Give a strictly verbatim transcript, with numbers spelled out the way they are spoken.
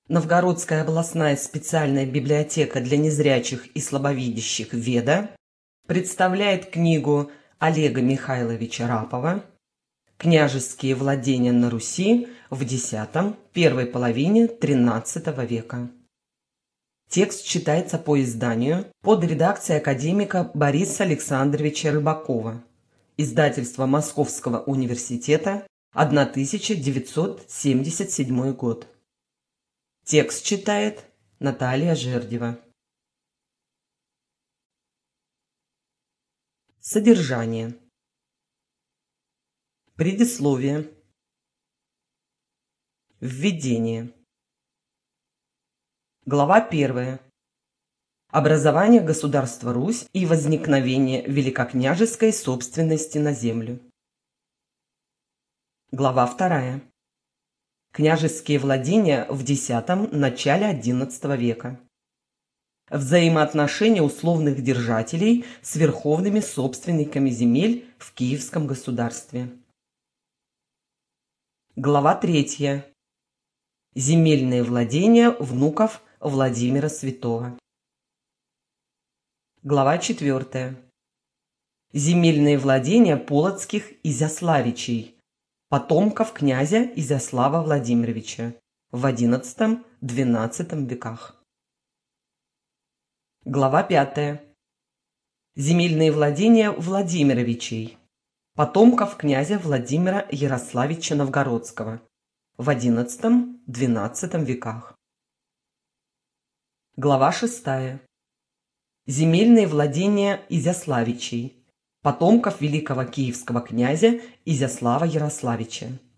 Новгородская областная специальная библиотека для незрячих и слабовидящих «Веда» представляет книгу Олега Михайловича Рапова «Княжеские владения на Руси в десятом — первой половине тринадцатого века». Текст читается по изданию под редакцией академика Бориса Александровича Рыбакова. Издательство Московского университета, тысяча девятьсот семьдесят седьмой год. Текст читает Наталья Жердева. Содержание. Предисловие. Введение. Глава первая. Образование государства Русь и возникновение великокняжеской собственности на землю. Глава вторая. Княжеские владения в десятом – начале одиннадцатого века. Взаимоотношения условных держателей с верховными собственниками земель в Киевском государстве. Глава третья. Земельные владения внуков Владимира Святого. Глава четвертая. Земельные владения полоцких Изяславичей, потомков князя Изяслава Владимировича в одиннадцатом-двенадцатом веках. Глава пятая. Земельные владения Владимировичей, потомков князя Владимира Ярославича Новгородского в одиннадцатом-двенадцатом веках. Глава шестая. Земельные владения Изяславичей, потомков великого киевского князя Изяслава Ярославича